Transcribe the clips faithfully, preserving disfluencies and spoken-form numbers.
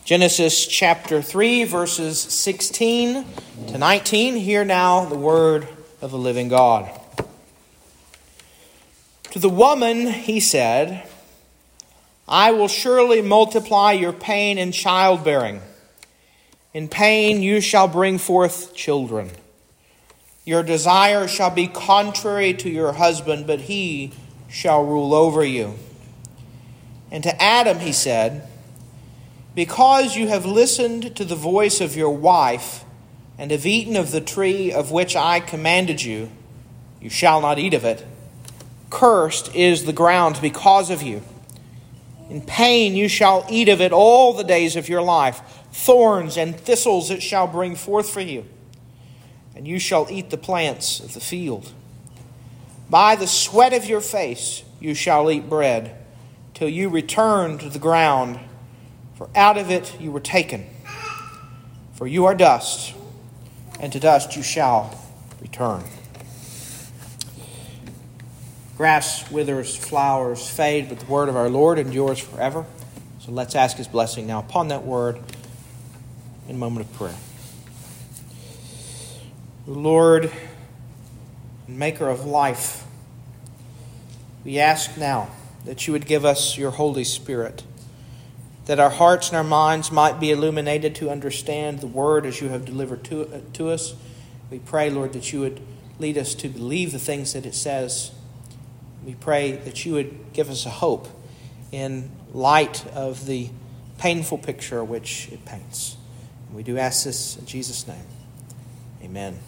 Genesis chapter three, verses sixteen to nineteen. Hear now the word of the living God. To the woman he said, I will surely multiply your pain in childbearing. In pain you shall bring forth children. Your desire shall be contrary to your husband, but he shall rule over you. And to Adam he said, because you have listened to the voice of your wife, and have eaten of the tree of which I commanded you, you shall not eat of it. Cursed is the ground because of you. In pain you shall eat of it all the days of your life. Thorns and thistles it shall bring forth for you. And you shall eat the plants of the field. By the sweat of your face you shall eat bread, till you return to the ground. For out of it you were taken. For you are dust, and to dust you shall return. Grass withers, flowers fade, but the word of our Lord endures forever. So let's ask his blessing now upon that word in a moment of prayer. Lord, maker of life, we ask now that you would give us your Holy Spirit, that our hearts and our minds might be illuminated to understand the word as you have delivered to, uh, to us. We pray, Lord, that you would lead us to believe the things that it says. We pray that you would give us a hope in light of the painful picture which it paints. And we do ask this in Jesus' name. Amen.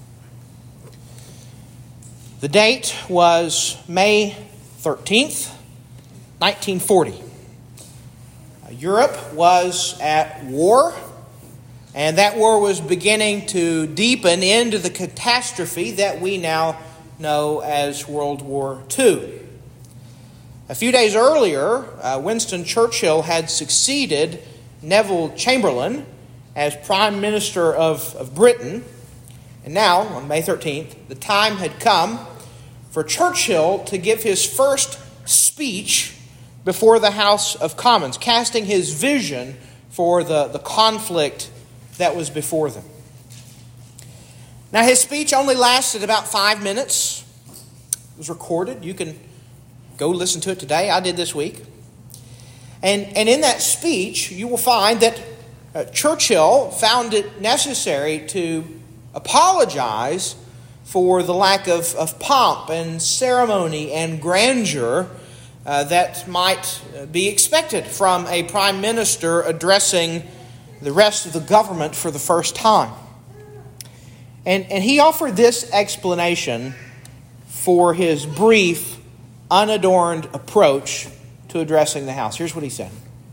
The date was May thirteenth, nineteen forty. Europe was at war, and that war was beginning to deepen into the catastrophe that we now know as World War Two. A few days earlier, uh, Winston Churchill had succeeded Neville Chamberlain as Prime Minister of, of Britain. And now, on May thirteenth, the time had come for Churchill to give his first speech before the House of Commons, casting his vision for the, the conflict that was before them. Now, his speech only lasted about five minutes. It was recorded. You can go listen to it today. I did this week. And, and in that speech, you will find that uh, Churchill found it necessary to apologize for the lack of, of pomp and ceremony and grandeur Uh, that might be expected from a prime minister addressing the rest of the government for the first time. And, and he offered this explanation for his brief, unadorned approach to addressing the House. Here's what he said.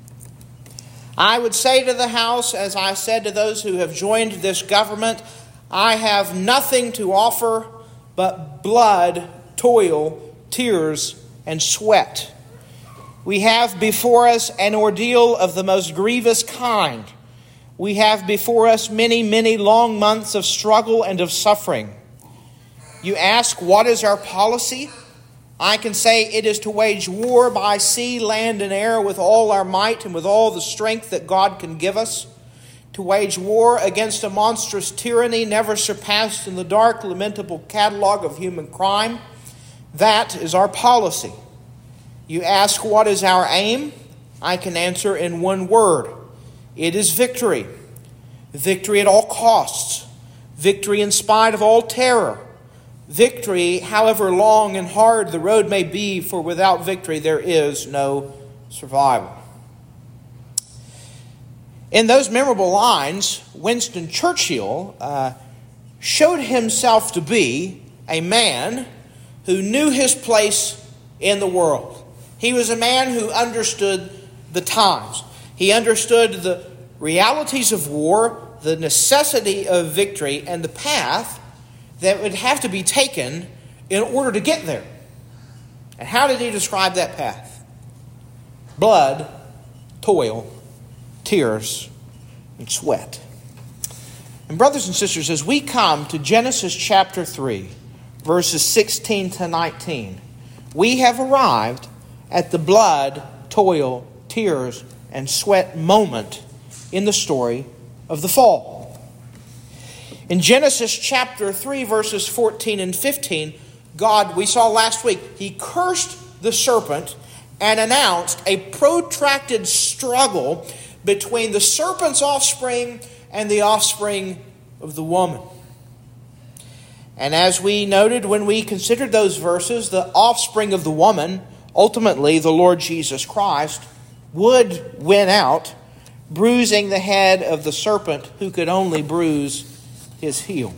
I would say to the House, as I said to those who have joined this government, I have nothing to offer but blood, toil, tears, and sweat. We have before us an ordeal of the most grievous kind. We have before us many, many long months of struggle and of suffering. You ask, what is our policy? I can say it is to wage war by sea, land, and air with all our might and with all the strength that God can give us. To wage war against a monstrous tyranny never surpassed in the dark, lamentable catalog of human crime. That is our policy. You ask, what is our aim? I can answer in one word. It is victory. Victory at all costs. Victory in spite of all terror. Victory, however long and hard the road may be, for without victory there is no survival. In those memorable lines, Winston Churchill uh, showed himself to be a man who knew his place in the world. He was a man who understood the times. He understood the realities of war, the necessity of victory, and the path that would have to be taken in order to get there. And how did he describe that path? Blood, toil, tears, and sweat. And brothers and sisters, as we come to Genesis chapter three, verses sixteen to nineteen, we have arrived at the blood, toil, tears, and sweat moment in the story of the fall. In Genesis chapter three, verses fourteen and fifteen, God, we saw last week, He cursed the serpent and announced a protracted struggle between the serpent's offspring and the offspring of the woman. And as we noted when we considered those verses, the offspring of the woman, ultimately the Lord Jesus Christ, would win out, bruising the head of the serpent who could only bruise his heel.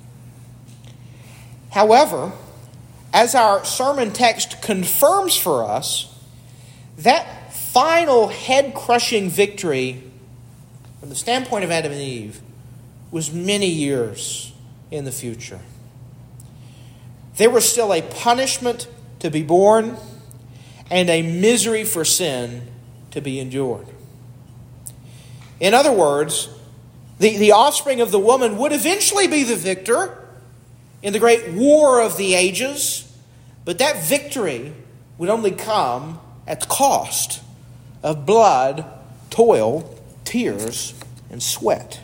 However, as our sermon text confirms for us, that final head-crushing victory from the standpoint of Adam and Eve was many years in the future. There was still a punishment to be borne and a misery for sin to be endured. In other words, the, the offspring of the woman would eventually be the victor in the great war of the ages, but that victory would only come at the cost of blood, toil, tears, and sweat.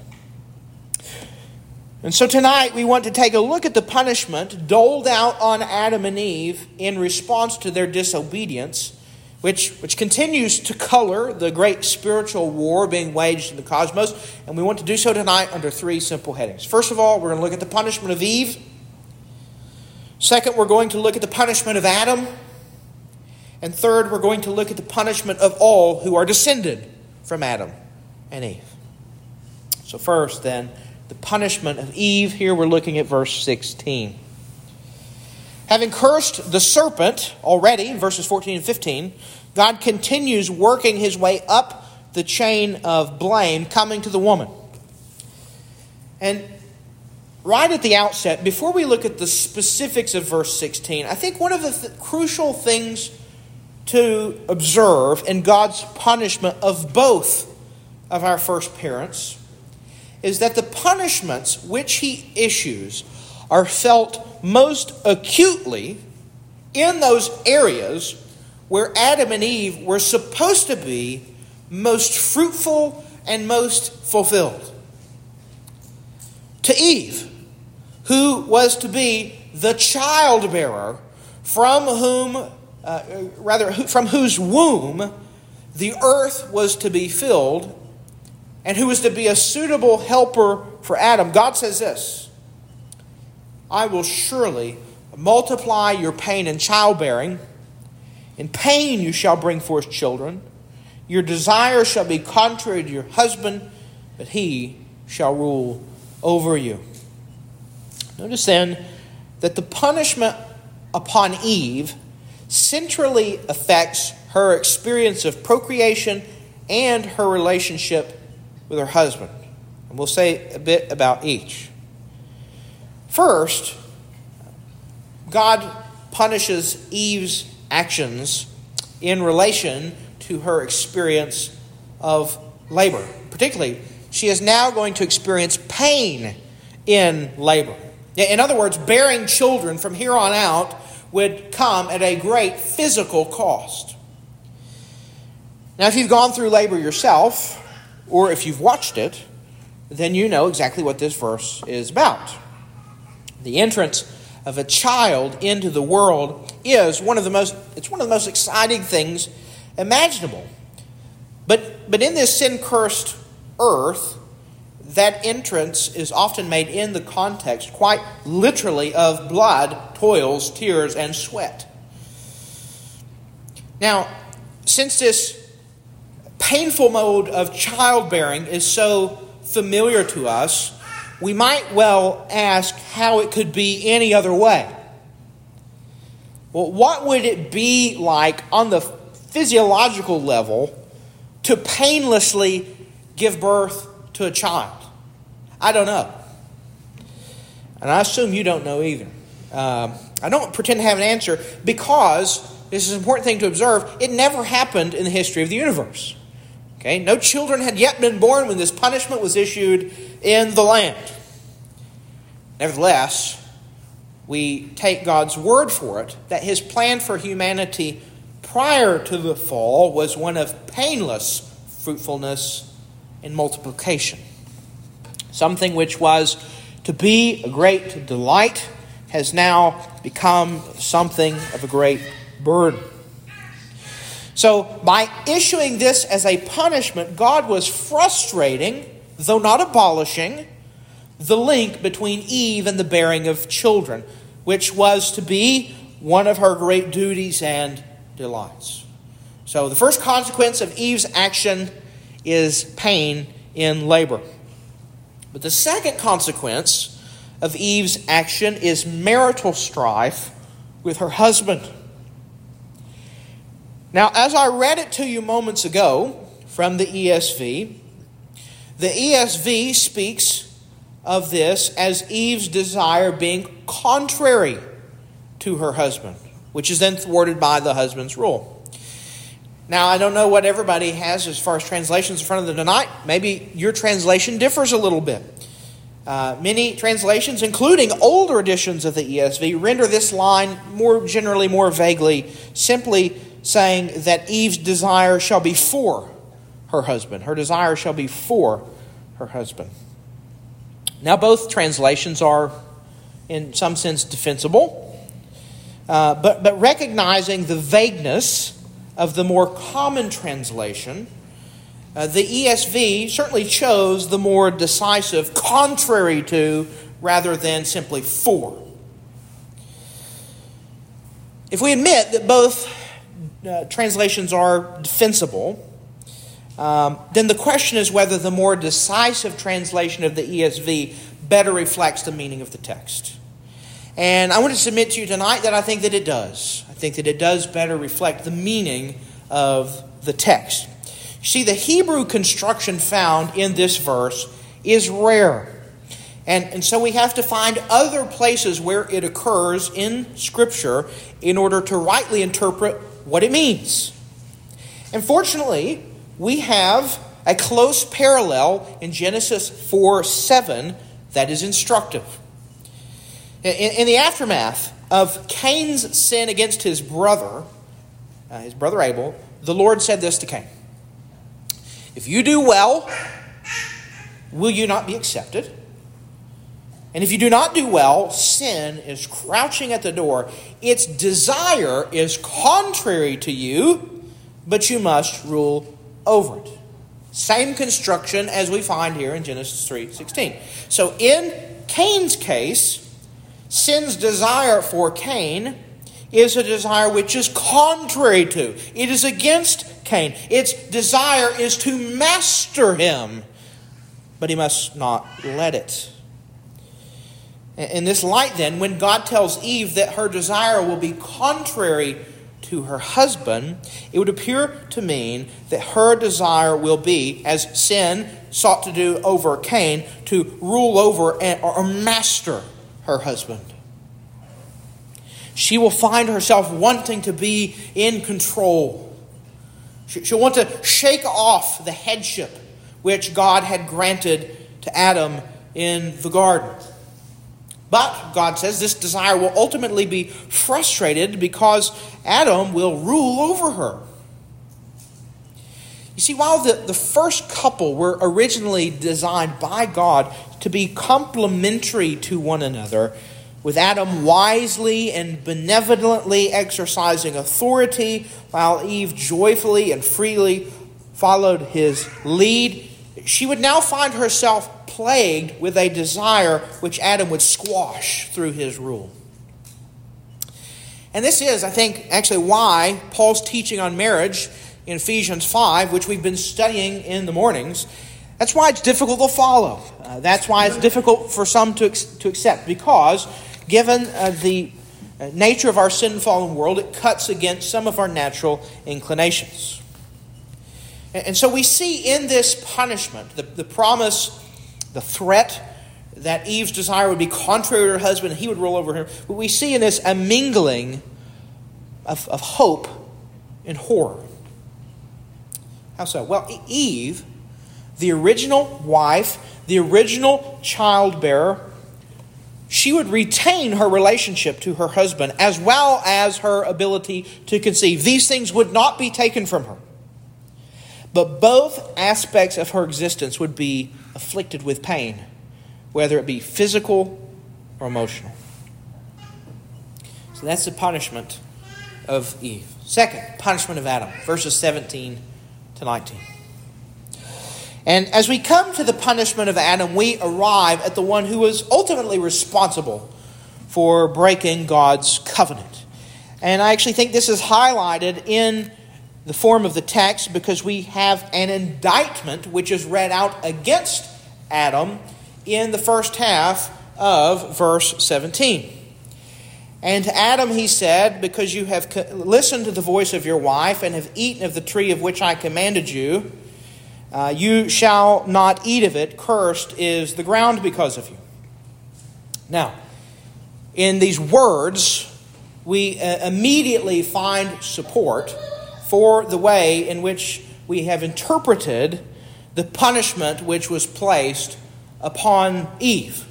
And so tonight we want to take a look at the punishment doled out on Adam and Eve in response to their disobedience, which, which continues to color the great spiritual war being waged in the cosmos. And we want to do so tonight under three simple headings. First of all, we're going to look at the punishment of Eve. Second, we're going to look at the punishment of Adam. And third, we're going to look at the punishment of all who are descended from Adam and Eve. So first, then, the punishment of Eve. Here we're looking at verse sixteen. Having cursed the serpent already, in verses fourteen and fifteen, God continues working His way up the chain of blame, coming to the woman. And right at the outset, before we look at the specifics of verse sixteen, I think one of the th- crucial things to observe in God's punishment of both of our first parents is that the punishments which He issues are felt most acutely in those areas where Adam and Eve were supposed to be most fruitful and most fulfilled. To Eve, who was to be the childbearer from whom, uh, rather, from whose womb the earth was to be filled, and who was to be a suitable helper for Adam, God says this: I will surely multiply your pain in childbearing. In pain you shall bring forth children. Your desire shall be contrary to your husband, but he shall rule over you. Notice then that the punishment upon Eve centrally affects her experience of procreation and her relationship with her husband. And we'll say a bit about each. First, God punishes Eve's actions in relation to her experience of labor. Particularly, she is now going to experience pain in labor. In other words, bearing children from here on out would come at a great physical cost. Now, if you've gone through labor yourself, or if you've watched it, then you know exactly what this verse is about. The entrance of a child into the world is one of the most, it's one of the most exciting things imaginable. But, but in this sin-cursed earth, that entrance is often made in the context, quite literally, of blood, toils, tears, and sweat. Now, since this painful mode of childbearing is so familiar to us, we might well ask how it could be any other way. Well, what would it be like on the physiological level to painlessly give birth to a child? I don't know. And I assume you don't know either. Um, I don't pretend to have an answer because, this is an important thing to observe, it never happened in the history of the universe. Okay, no children had yet been born when this punishment was issued in the land. Nevertheless, we take God's word for it that His plan for humanity prior to the fall was one of painless fruitfulness and multiplication. Something which was to be a great delight has now become something of a great burden. So by issuing this as a punishment, God was frustrating, though not abolishing, the link between Eve and the bearing of children, which was to be one of her great duties and delights. So the first consequence of Eve's action is pain in labor. But the second consequence of Eve's action is marital strife with her husband. Now, as I read it to you moments ago from the E S V, the E S V speaks of this as Eve's desire being contrary to her husband, which is then thwarted by the husband's rule. Now, I don't know what everybody has as far as translations in front of them tonight. Maybe your translation differs a little bit. Uh, many translations, including older editions of the E S V, render this line more generally, more vaguely, simply saying that Eve's desire shall be for her husband. Her desire shall be for her husband. Now, both translations are, in some sense, defensible, uh, but, but recognizing the vagueness of the more common translation, uh, the E S V certainly chose the more decisive contrary to rather than simply for. If we admit that both uh, translations are defensible, um, then the question is whether the more decisive translation of the E S V better reflects the meaning of the text. And I want to submit to you tonight that I think that it does. I think that it does better reflect the meaning of the text. You see, the Hebrew construction found in this verse is rare. And, and so we have to find other places where it occurs in Scripture in order to rightly interpret what it means. And fortunately, we have a close parallel in Genesis four seven that is instructive. In, in the aftermath of Cain's sin against his brother, uh, his brother Abel, the Lord said this to Cain: "If you do well, will you not be accepted? And if you do not do well, sin is crouching at the door. Its desire is contrary to you, but you must rule over it." Same construction as we find here in Genesis three sixteen. So in Cain's case, sin's desire for Cain is a desire which is contrary to. It is against Cain. Its desire is to master him, but he must not let it. In this light, then, when God tells Eve that her desire will be contrary to her husband, it would appear to mean that her desire will be, as sin sought to do over Cain, to rule over or master her husband. She will find herself wanting to be in control. She'll want to shake off the headship which God had granted to Adam in the garden. But, God says, this desire will ultimately be frustrated because Adam will rule over her. You see, while the, the first couple were originally designed by God to be complementary to one another, with Adam wisely and benevolently exercising authority, while Eve joyfully and freely followed his lead, she would now find herself plagued with a desire which Adam would squash through his rule. And this is, I think, actually why Paul's teaching on marriage in Ephesians five, which we've been studying in the mornings, that's why it's difficult to follow. Uh, that's why it's difficult for some to, to accept, because given uh, the uh, nature of our sin-fallen world, it cuts against some of our natural inclinations. And, and so we see in this punishment, the, the promise, the threat that Eve's desire would be contrary to her husband and he would rule over her. But we see in this a mingling of, of hope and horror. How so? Well, Eve, the original wife, the original childbearer, she would retain her relationship to her husband as well as her ability to conceive. These things would not be taken from her. but both aspects of her existence would be afflicted with pain, whether it be physical or emotional. So that's the punishment of Eve. Second, punishment of Adam, verses seventeen to nineteen. And as we come to the punishment of Adam, we arrive at the one who was ultimately responsible for breaking God's covenant. And I actually think this is highlighted in the form of the text because we have an indictment which is read out against Adam in the first half of verse seventeen. And to Adam he said, because you have listened to the voice of your wife and have eaten of the tree of which I commanded you, uh, you shall not eat of it. Cursed is the ground because of you. Now, in these words, we uh, immediately find support for the way in which we have interpreted the punishment which was placed upon Eve.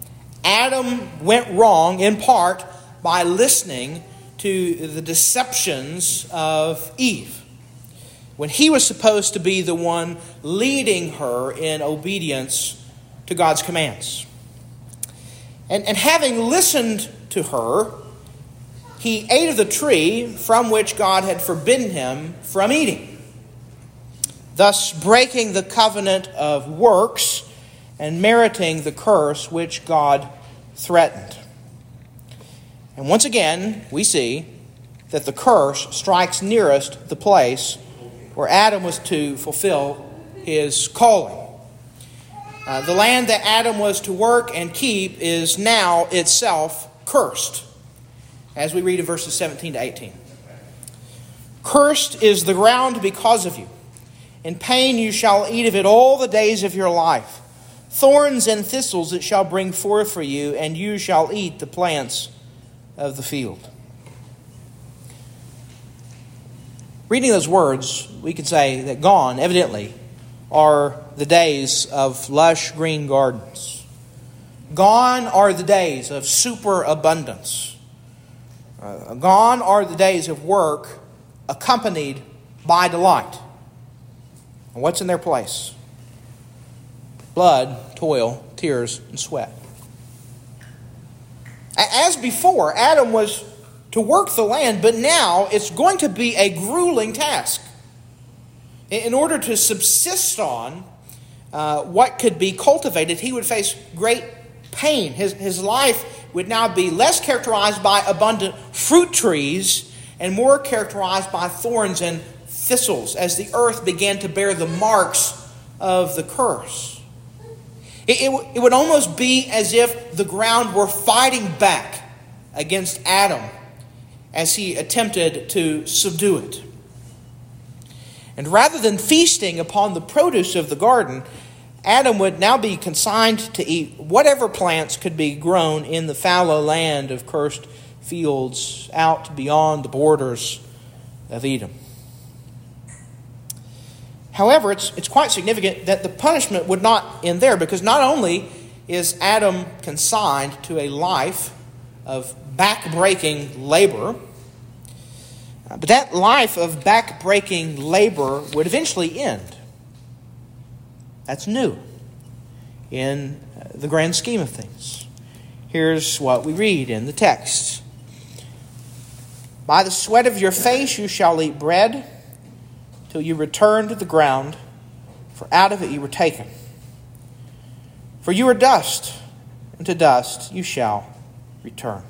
Adam went wrong in part by listening to the deceptions of Eve, when he was supposed to be the one leading her in obedience to God's commands. And, and having listened to her, he ate of the tree from which God had forbidden him from eating, thus breaking the covenant of works and meriting the curse which God threatened. And once again, we see that the curse strikes nearest the place where Adam was to fulfill his calling. Uh, the land that Adam was to work and keep is now itself cursed, as we read in verses seventeen to eighteen. Cursed is the ground because of you. In pain you shall eat of it all the days of your life. Thorns and thistles it shall bring forth for you, and you shall eat the plants of the field. Reading those words, we could say that gone, evidently, are the days of lush green gardens. Gone are the days of superabundance. Uh, gone are the days of work accompanied by delight. And what's in their place? Blood, toil, tears, and sweat. As before, Adam was to work the land, but now it's going to be a grueling task. In order to subsist on uh, what could be cultivated, he would face great pain. His, his life would now be less characterized by abundant fruit trees and more characterized by thorns and thistles as the earth began to bear the marks of the curse. It, it, it would almost be as if the ground were fighting back against Adam as he attempted to subdue it. And rather than feasting upon the produce of the garden, Adam would now be consigned to eat whatever plants could be grown in the fallow land of cursed fields out beyond the borders of Edom. However, it's, it's quite significant that the punishment would not end there, because not only is Adam consigned to a life of back-breaking labor, but that life of back-breaking labor would eventually end. That's new in the grand scheme of things. Here's what we read in the text. By the sweat of your face you shall eat bread till you return to the ground, for out of it you were taken. For you are dust, and to dust you shall return.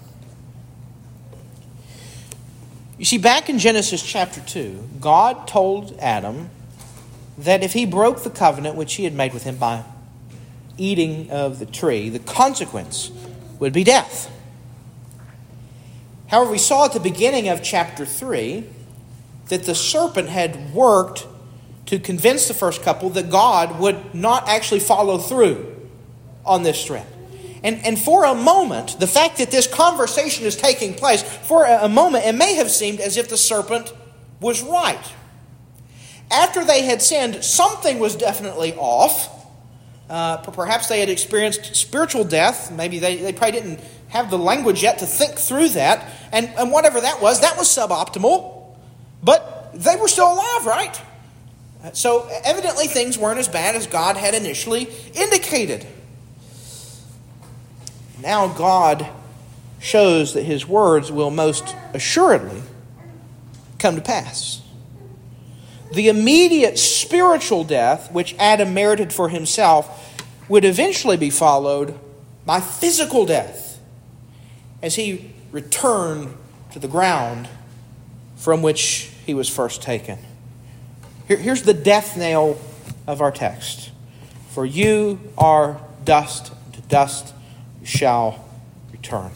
You see, back in Genesis chapter two, God told Adam that if he broke the covenant which he had made with him by eating of the tree, the consequence would be death. However, we saw at the beginning of chapter three that the serpent had worked to convince the first couple that God would not actually follow through on this threat. And, and for a moment, the fact that this conversation is taking place, for a moment, it may have seemed as if the serpent was right. After they had sinned, something was definitely off. Uh, perhaps they had experienced spiritual death. Maybe they, they probably didn't have the language yet to think through that. And, and whatever that was, that was suboptimal. But they were still alive, right? So evidently things weren't as bad as God had initially indicated. Now God shows that his words will most assuredly come to pass. The immediate spiritual death which Adam merited for himself would eventually be followed by physical death as he returned to the ground from which he was first taken. Here, here's the death knell of our text. For you are dust, and to dust you shall return.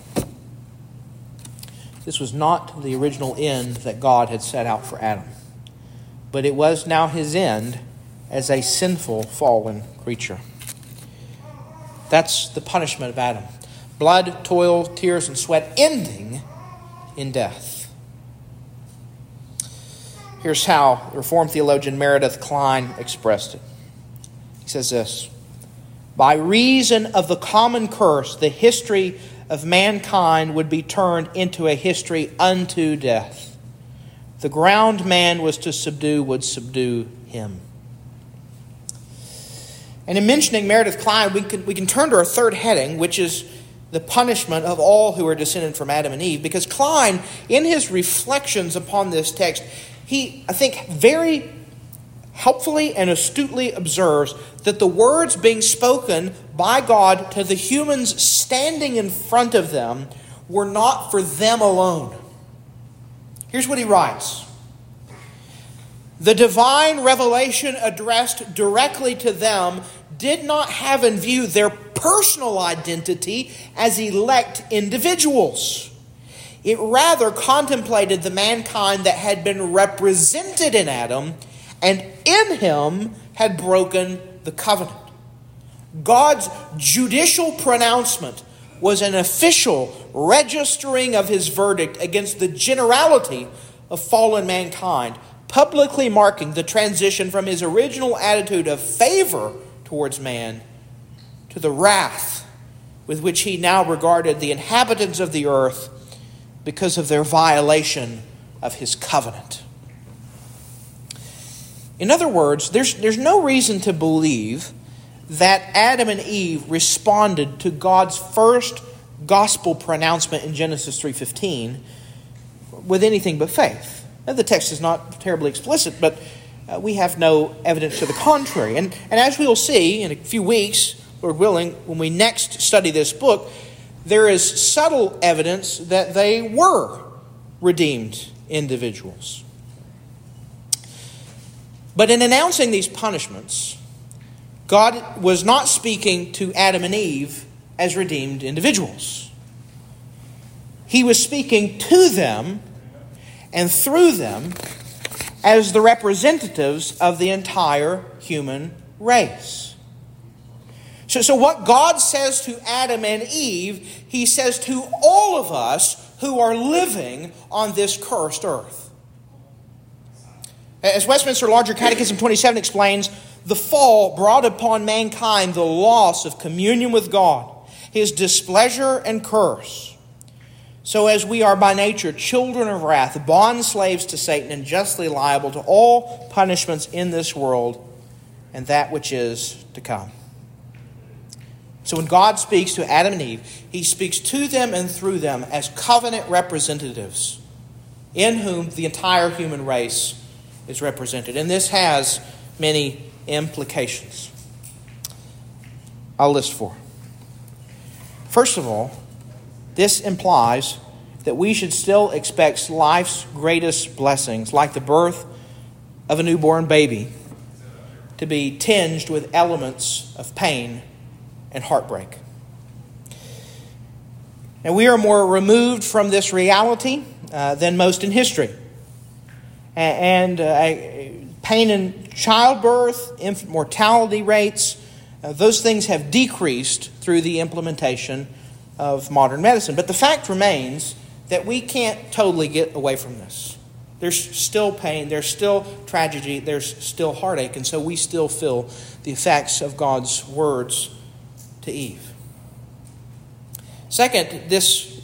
This was not the original end that God had set out for Adam, but it was now his end as a sinful, fallen creature. That's the punishment of Adam. Blood, toil, tears, and sweat ending in death. Here's how the Reformed theologian Meredith Kline expressed it. He says this: by reason of the common curse, the history of mankind would be turned into a history unto death. The ground man was to subdue would subdue him. And in mentioning Meredith Kline, we can, we can turn to our third heading, which is the punishment of all who are descended from Adam and Eve. Because Kline, in his reflections upon this text, he, I think, very helpfully and astutely observes that the words being spoken by God to the humans standing in front of them were not for them alone. Here's what he writes: the divine revelation addressed directly to them did not have in view their personal identity as elect individuals. It rather contemplated the mankind that had been represented in Adam and in him had broken the covenant. God's judicial pronouncement was an official registering of his verdict against the generality of fallen mankind, publicly marking the transition from his original attitude of favor towards man to the wrath with which he now regarded the inhabitants of the earth because of their violation of his covenant. In other words, there's, there's no reason to believe that Adam and Eve responded to God's first gospel pronouncement in Genesis three fifteen with anything but faith. Now, the text is not terribly explicit, but uh, we have no evidence to the contrary. And, and as we will see in a few weeks, Lord willing, when we next study this book, there is subtle evidence that they were redeemed individuals. But in announcing these punishments, God was not speaking to Adam and Eve as redeemed individuals. He was speaking to them and through them as the representatives of the entire human race. So, so what God says to Adam and Eve, he says to all of us who are living on this cursed earth. As Westminster Larger Catechism twenty-seven explains, the fall brought upon mankind the loss of communion with God, his displeasure and curse. So as we are by nature children of wrath, bond slaves to Satan, and justly liable to all punishments in this world and that which is to come. So when God speaks to Adam and Eve, he speaks to them and through them as covenant representatives in whom the entire human race is represented. And this has many implications. I'll list four. First of all, this implies that we should still expect life's greatest blessings, like the birth of a newborn baby, to be tinged with elements of pain and heartbreak. And we are more removed from this reality uh, than most in history. And uh, pain in childbirth, infant mortality rates, uh, those things have decreased through the implementation of modern medicine. But the fact remains that we can't totally get away from this. There's still pain, there's still tragedy, there's still heartache, and so we still feel the effects of God's words to Eve. Second, this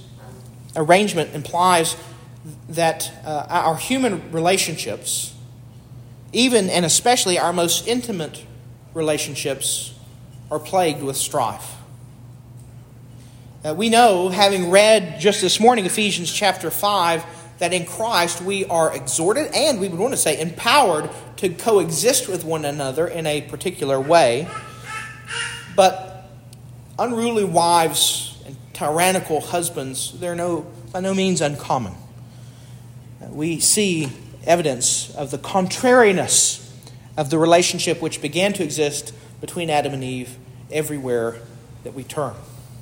arrangement implies that uh, our human relationships even and especially our most intimate relationships are plagued with strife. Uh, we know, having read just this morning Ephesians chapter five, that in Christ we are exhorted and we would want to say empowered to coexist with one another in a particular way. But unruly wives and tyrannical husbands, they're no, by no means uncommon. Uh, we see evidence of the contrariness of the relationship which began to exist between Adam and Eve everywhere that we turn.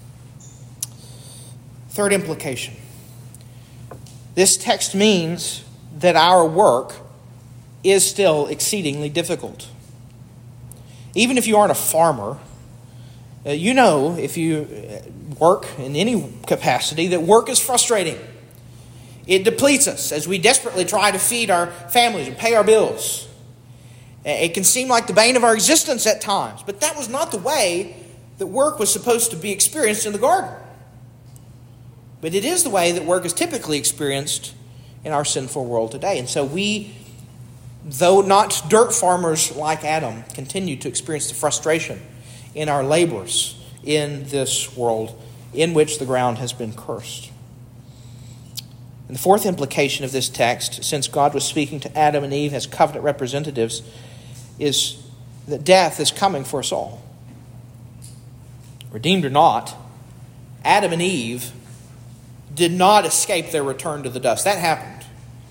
Third implication. This text means that our work is still exceedingly difficult. Even if you aren't a farmer, uh, you know, if you work in any capacity, that work is frustrating. It depletes us as we desperately try to feed our families and pay our bills. It can seem like the bane of our existence at times, but that was not the way that work was supposed to be experienced in the garden. But it is the way that work is typically experienced in our sinful world today. And so we, though not dirt farmers like Adam, continue to experience the frustration in our labors in this world in which the ground has been cursed. And the fourth implication of this text, since God was speaking to Adam and Eve as covenant representatives, is that death is coming for us all. Redeemed or not, Adam and Eve did not escape their return to the dust. That happened.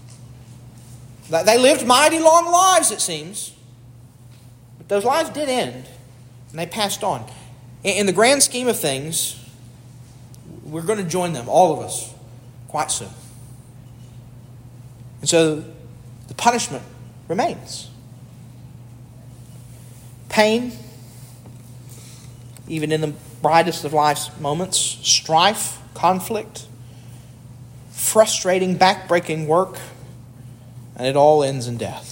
They lived mighty long lives, it seems. But those lives did end, and they passed on. In the grand scheme of things, we're going to join them, all of us, quite soon. And so the punishment remains. Pain, even in the brightest of life's moments, strife, conflict, frustrating, back-breaking work, and it all ends in death.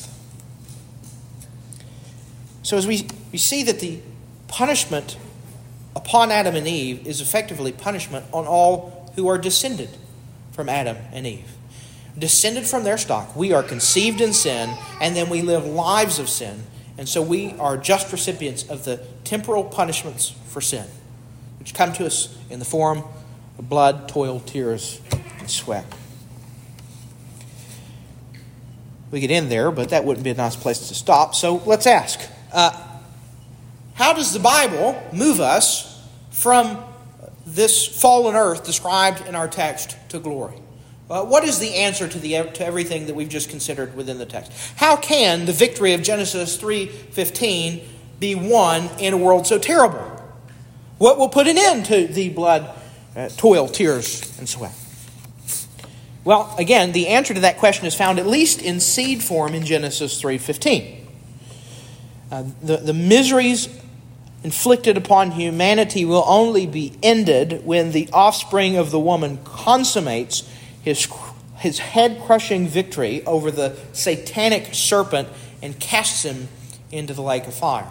So as we, we see that the punishment upon Adam and Eve is effectively punishment on all who are descended from Adam and Eve. Descended from their stock, we are conceived in sin, and then we live lives of sin. And so we are just recipients of the temporal punishments for sin, which come to us in the form of blood, toil, tears, and sweat. We get in there, but that wouldn't be a nice place to stop. So let's ask, uh, how does the Bible move us from this fallen earth described in our text to glory? Uh, what is the answer to the to everything that we've just considered within the text? How can the victory of Genesis three fifteen be won in a world so terrible? What will put an end to the blood, uh, toil, tears, and sweat? Well, again, the answer to that question is found at least in seed form in Genesis three fifteen. Uh, the, the miseries inflicted upon humanity will only be ended when the offspring of the woman consummates his, his head-crushing victory over the satanic serpent and casts him into the lake of fire.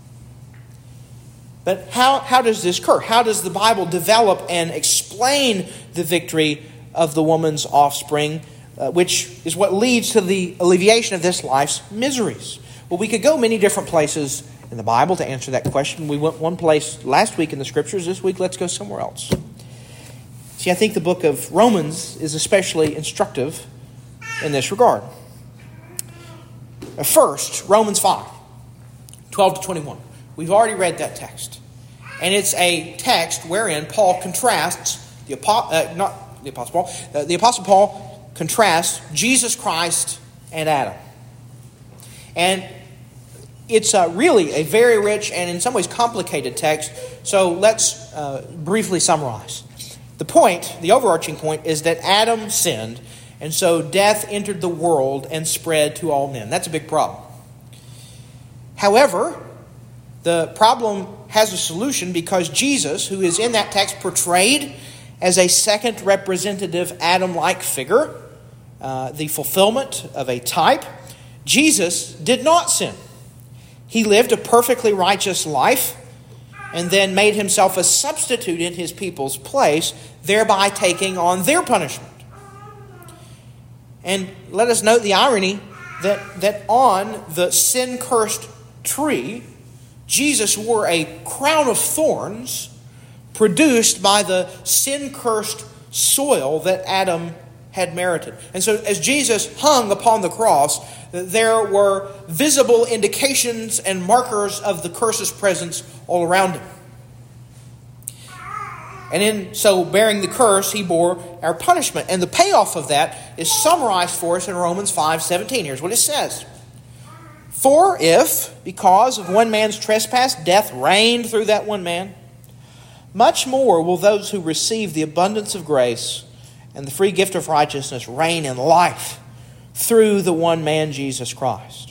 But how, how does this occur? How does the Bible develop and explain the victory of the woman's offspring, uh, which is what leads to the alleviation of this life's miseries? Well, we could go many different places in the Bible to answer that question. We went one place last week in the Scriptures. This week, let's go somewhere else. See, I think the book of Romans is especially instructive in this regard. First, Romans five, twelve to twenty-one. We've already read that text. And it's a text wherein Paul contrasts, the uh, not the Apostle Paul, uh, the Apostle Paul contrasts Jesus Christ and Adam. And it's uh, really a very rich and in some ways complicated text. So let's uh, briefly summarize. The point, the overarching point, is that Adam sinned, and so death entered the world and spread to all men. That's a big problem. However, the problem has a solution because Jesus, who is in that text portrayed as a second representative Adam-like figure, uh, the fulfillment of a type, Jesus did not sin. He lived a perfectly righteous life and then made himself a substitute in his people's place, thereby taking on their punishment. And let us note the irony that, that on the sin-cursed tree, Jesus wore a crown of thorns produced by the sin-cursed soil that Adam had merited. And so as Jesus hung upon the cross, there were visible indications and markers of the curse's presence all around him. And in so bearing the curse, he bore our punishment. And the payoff of that is summarized for us in Romans five seventeen. Here's what it says. For if, because of one man's trespass, death reigned through that one man, much more will those who receive the abundance of grace and the free gift of righteousness reign in life through the one man, Jesus Christ.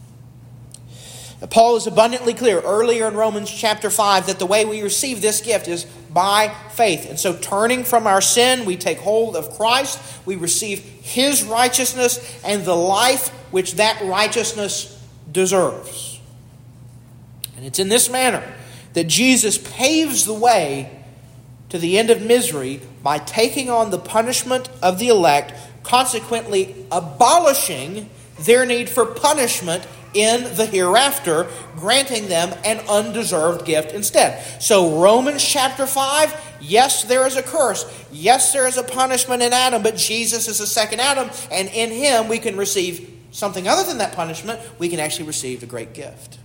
Paul is abundantly clear earlier in Romans chapter five that the way we receive this gift is by faith. And so turning from our sin, we take hold of Christ. We receive His righteousness and the life which that righteousness deserves. And it's in this manner that Jesus paves the way to the end of misery by taking on the punishment of the elect, consequently abolishing their need for punishment in the hereafter, granting them an undeserved gift instead. So Romans chapter five, yes, there is a curse. Yes, there is a punishment in Adam, but Jesus is the second Adam, and in Him we can receive something other than that punishment. We can actually receive a great gift.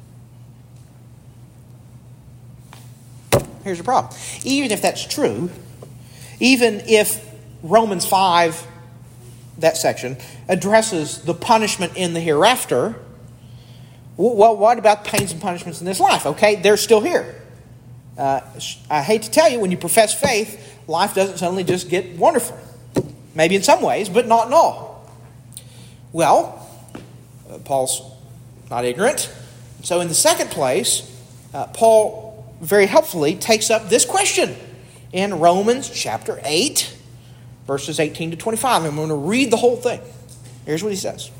Here's the problem. Even if that's true, even if Romans five, that section, addresses the punishment in the hereafter, well, what about pains and punishments in this life? Okay, they're still here. Uh, I hate to tell you, when you profess faith, life doesn't suddenly just get wonderful. Maybe in some ways, but not in all. Well, uh, Paul's not ignorant. So in the second place, uh, Paul very helpfully takes up this question in Romans chapter eight, verses eighteen to twenty-five. I'm going to read the whole thing. Here's what he says.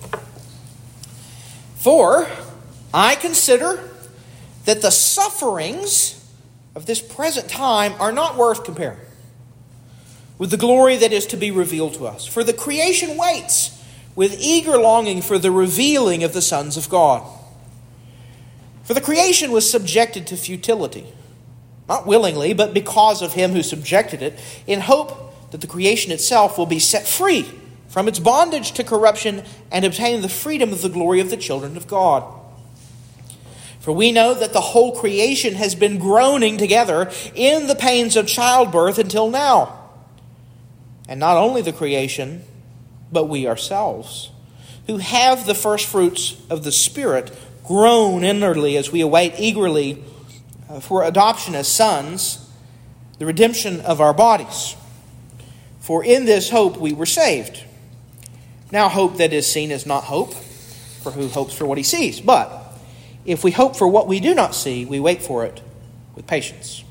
For I consider that the sufferings of this present time are not worth comparing with the glory that is to be revealed to us. For the creation waits with eager longing for the revealing of the sons of God. For the creation was subjected to futility, not willingly, but because of Him who subjected it, in hope that the creation itself will be set free from its bondage to corruption and obtain the freedom of the glory of the children of God. For we know that the whole creation has been groaning together in the pains of childbirth until now. And not only the creation, but we ourselves, who have the first fruits of the Spirit, groan inwardly as we await eagerly for adoption as sons, the redemption of our bodies. For in this hope we were saved. Now hope that is seen is not hope, for who hopes for what he sees? But if we hope for what we do not see, we wait for it with patience.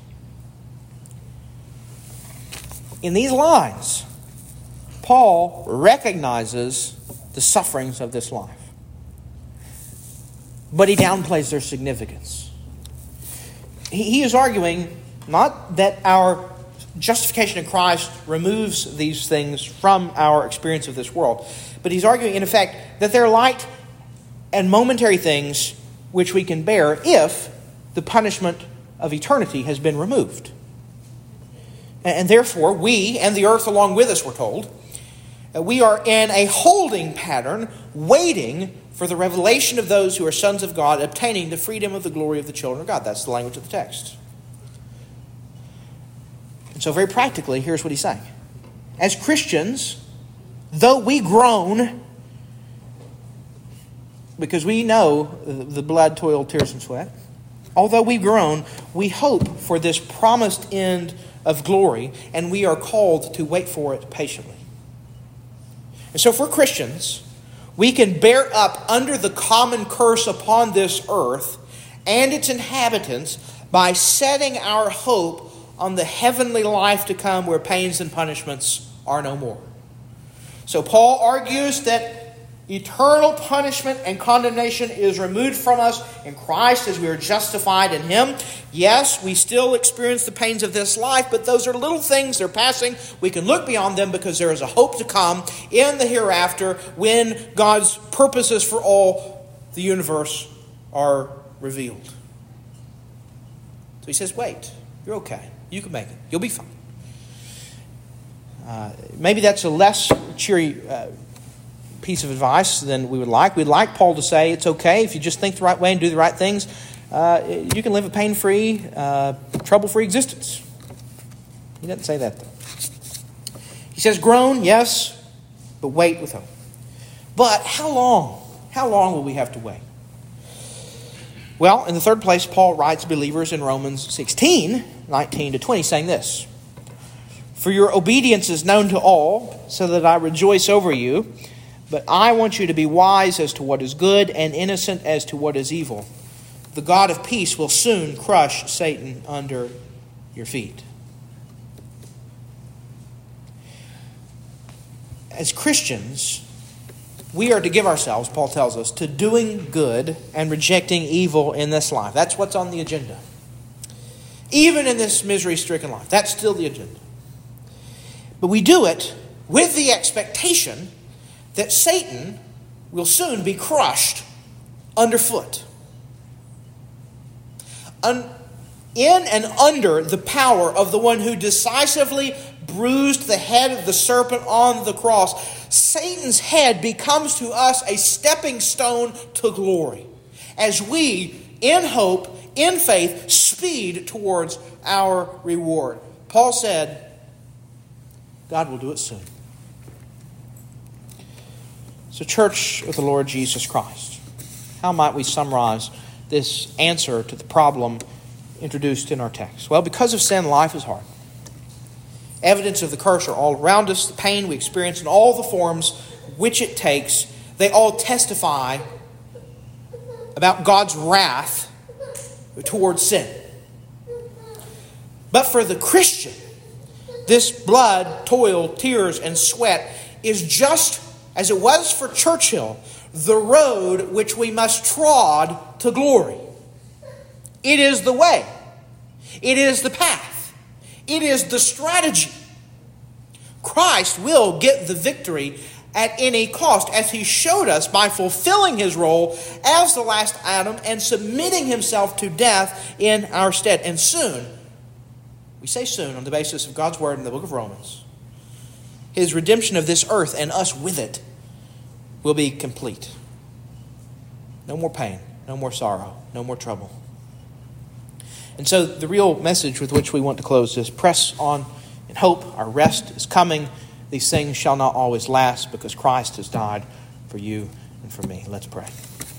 In these lines, Paul recognizes the sufferings of this life, but he downplays their significance. He is arguing not that our justification in Christ removes these things from our experience of this world, but he's arguing, in effect, that they're light and momentary things which we can bear if the punishment of eternity has been removed. And therefore, we, and the earth along with us, we're told, we are in a holding pattern, waiting for the revelation of those who are sons of God, obtaining the freedom of the glory of the children of God. That's the language of the text. And so very practically, here's what he's saying. As Christians, though we groan, because we know the blood, toil, tears, and sweat, although we groan, we hope for this promised end of glory, and we are called to wait for it patiently. And so for Christians, we can bear up under the common curse upon this earth and its inhabitants by setting our hope on the heavenly life to come where pains and punishments are no more. So Paul argues that Eternal punishment and condemnation is removed from us in Christ as we are justified in Him. Yes, we still experience the pains of this life, but those are little things. They're passing. We can look beyond them because there is a hope to come in the hereafter when God's purposes for all the universe are revealed. So He says, wait, you're okay. You can make it. You'll be fine. Uh, maybe that's a less cheery uh, piece of advice than we would like. We'd like Paul to say it's okay if you just think the right way and do the right things. Uh, you can live a pain-free, uh, trouble-free existence. He doesn't say that, though. He says, groan, yes, but wait with hope. But how long? How long will we have to wait? Well, in the third place, Paul writes believers in Romans sixteen, nineteen to twenty, saying this: for your obedience is known to all, so that I rejoice over you. But I want you to be wise as to what is good and innocent as to what is evil. The God of peace will soon crush Satan under your feet. As Christians, we are to give ourselves, Paul tells us, to doing good and rejecting evil in this life. That's what's on the agenda. Even in this misery-stricken life, that's still the agenda. But we do it with the expectation that Satan will soon be crushed underfoot. Un- in and under the power of the one who decisively bruised the head of the serpent on the cross, Satan's head becomes to us a stepping stone to glory, as we, in hope, in faith, speed towards our reward. Paul said, God will do it soon. So, church of the Lord Jesus Christ, how might we summarize this answer to the problem introduced in our text? Well, because of sin, life is hard. Evidence of the curse are all around us. The pain we experience in all the forms which it takes, they all testify about God's wrath towards sin. But for the Christian, this blood, toil, tears, and sweat is just, as it was for Churchill, the road which we must trod to glory. It is the way. It is the path. It is the strategy. Christ will get the victory at any cost, as He showed us by fulfilling His role as the last Adam and submitting Himself to death in our stead. And soon, we say soon on the basis of God's Word in the book of Romans, His redemption of this earth and us with it will be complete. No more pain, no more sorrow, no more trouble. And so the real message with which we want to close is press on in hope. Our rest is coming. These things shall not always last because Christ has died for you and for me. Let's pray.